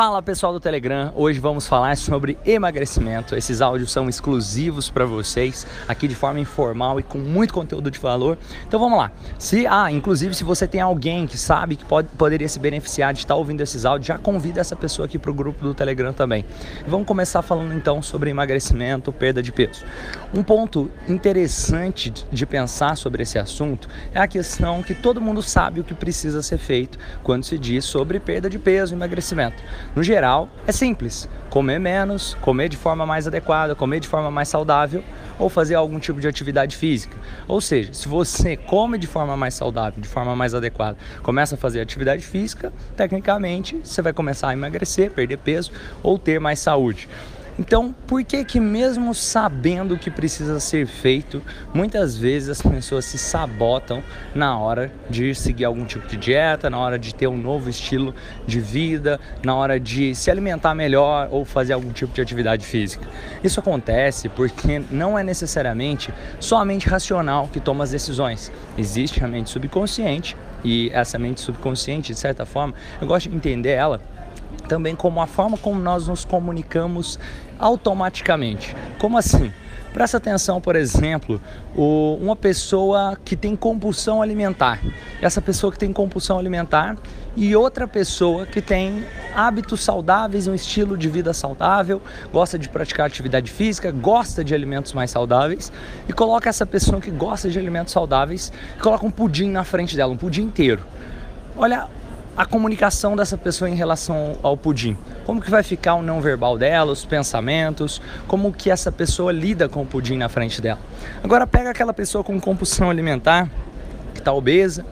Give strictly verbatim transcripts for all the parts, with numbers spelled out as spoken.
Fala pessoal do Telegram, hoje vamos falar sobre emagrecimento. Esses áudios são exclusivos para vocês, aqui de forma informal e com muito conteúdo de valor. Então vamos lá. Se, ah, inclusive se você tem alguém que sabe que pode, poderia se beneficiar de estar ouvindo esses áudios, já convida essa pessoa aqui para o grupo do Telegram também. E vamos começar falando então sobre emagrecimento, perda de peso. Um ponto interessante de pensar sobre esse assunto é a questão que todo mundo sabe o que precisa ser feito quando se diz sobre perda de peso e emagrecimento. No geral, é simples, comer menos, comer de forma mais adequada, comer de forma mais saudável ou fazer algum tipo de atividade física. Ou seja, se você come de forma mais saudável, de forma mais adequada, começa a fazer atividade física, tecnicamente você vai começar a emagrecer, perder peso ou ter mais saúde. Então, por que que mesmo sabendo o que precisa ser feito, muitas vezes as pessoas se sabotam na hora de seguir algum tipo de dieta, na hora de ter um novo estilo de vida, na hora de se alimentar melhor ou fazer algum tipo de atividade física? Isso acontece porque não é necessariamente só a mente racional que toma as decisões. Existe a mente subconsciente e essa mente subconsciente, de certa forma, eu gosto de entender ela também como a forma como nós nos comunicamos automaticamente. Como assim? Presta atenção, por exemplo, o, uma pessoa que tem compulsão alimentar. Essa pessoa que tem compulsão alimentar e outra pessoa que tem hábitos saudáveis, um estilo de vida saudável, gosta de praticar atividade física, gosta de alimentos mais saudáveis e coloca essa pessoa que gosta de alimentos saudáveis e coloca um pudim na frente dela, um pudim inteiro. Olha a comunicação dessa pessoa em relação ao pudim. Como que vai ficar o não verbal dela, os pensamentos, como que essa pessoa lida com o pudim na frente dela. Agora pega aquela pessoa com compulsão alimentar, que está obesa,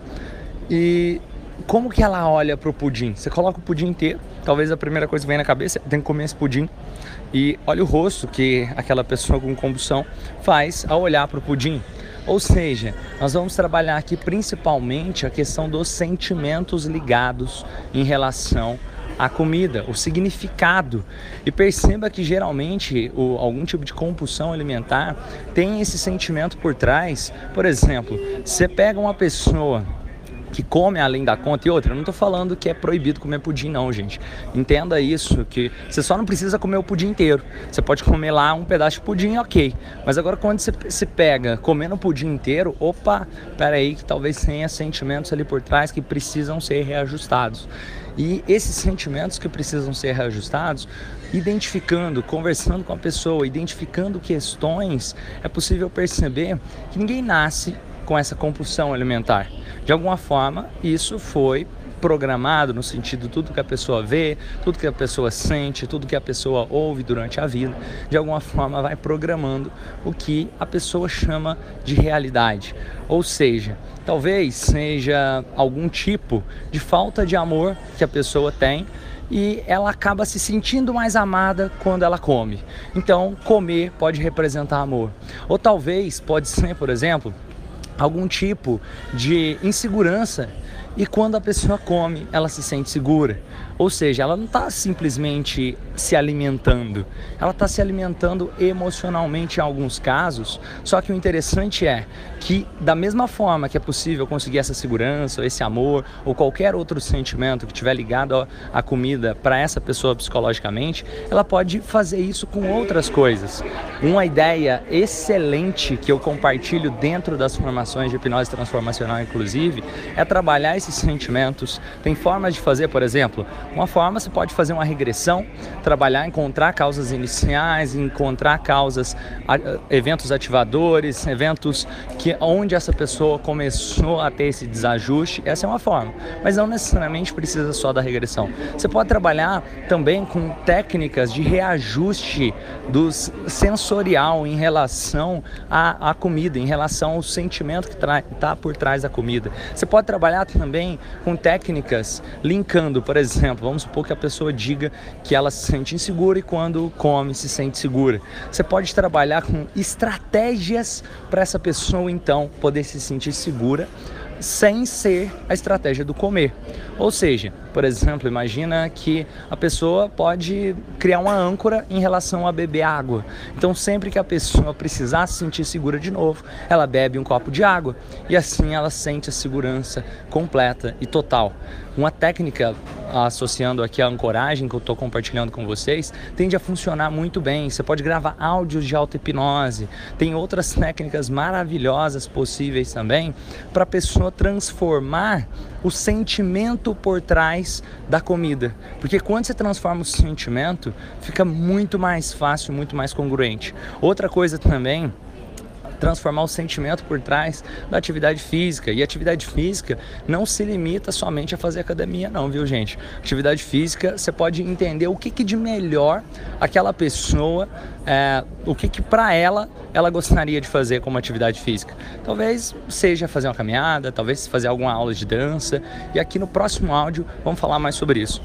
e como que ela olha para o pudim? Você coloca o pudim inteiro, talvez a primeira coisa que vem na cabeça é tem que comer esse pudim. E olha o rosto que aquela pessoa com compulsão faz ao olhar para o pudim. Ou seja, nós vamos trabalhar aqui principalmente a questão dos sentimentos ligados em relação à comida, o significado. E perceba que geralmente o, algum tipo de compulsão alimentar tem esse sentimento por trás. Por exemplo, você pega uma pessoa que come além da conta e outra, eu não estou falando que é proibido comer pudim não, gente. Entenda isso, que você só não precisa comer o pudim inteiro. Você pode comer lá um pedaço de pudim, ok. Mas agora quando você se pega comendo o pudim inteiro, opa, peraí, que talvez tenha sentimentos ali por trás que precisam ser reajustados. E esses sentimentos que precisam ser reajustados, identificando, conversando com a pessoa, identificando questões, é possível perceber que ninguém nasce com essa compulsão alimentar. De alguma forma, isso foi programado no sentido de tudo que a pessoa vê, tudo que a pessoa sente, tudo que a pessoa ouve durante a vida, de alguma forma vai programando o que a pessoa chama de realidade. Ou seja, talvez seja algum tipo de falta de amor que a pessoa tem e ela acaba se sentindo mais amada quando ela come. Então, comer pode representar amor. Ou talvez pode ser, por exemplo, algum tipo de insegurança e quando a pessoa come, ela se sente segura. Ou seja, ela não está simplesmente se alimentando, ela está se alimentando emocionalmente em alguns casos, só que o interessante é que da mesma forma que é possível conseguir essa segurança, esse amor ou qualquer outro sentimento que estiver ligado à comida para essa pessoa psicologicamente, ela pode fazer isso com outras coisas. Uma ideia excelente que eu compartilho dentro das formações de hipnose transformacional, inclusive, é trabalhar esses sentimentos. Tem formas de fazer, por exemplo, uma forma você pode fazer uma regressão, trabalhar, encontrar causas iniciais, encontrar causas, eventos ativadores, eventos que onde essa pessoa começou a ter esse desajuste. Essa é uma forma, mas não necessariamente precisa só da regressão. Você pode trabalhar também com técnicas de reajuste do sensorial em relação à, à comida, em relação ao sentimento que está por trás da comida. Você pode trabalhar também com técnicas linkando, por exemplo, vamos supor que a pessoa diga que ela se sente insegura e quando come se sente segura. Você pode trabalhar com estratégias para essa pessoa então poder se sentir segura sem ser a estratégia do comer. Ou seja, Por exemplo, imagina que a pessoa pode criar uma âncora em relação a beber água. Então, sempre que a pessoa precisar se sentir segura de novo, ela bebe um copo de água e assim ela sente a segurança completa e total. Uma técnica, associando aqui a ancoragem que eu estou compartilhando com vocês, tende a funcionar muito bem. Você pode gravar áudios de auto-hipnose. Tem outras técnicas maravilhosas possíveis também para a pessoa transformar o sentimento por trás da comida. Porque quando você transforma o sentimento, fica muito mais fácil, muito mais congruente. Outra coisa também, transformar o sentimento por trás da atividade física. E atividade física não se limita somente a fazer academia não, viu gente? Atividade física, você pode entender o que, que de melhor aquela pessoa, é, o que, que para ela, ela gostaria de fazer como atividade física. Talvez seja fazer uma caminhada, talvez fazer alguma aula de dança. E aqui no próximo áudio vamos falar mais sobre isso.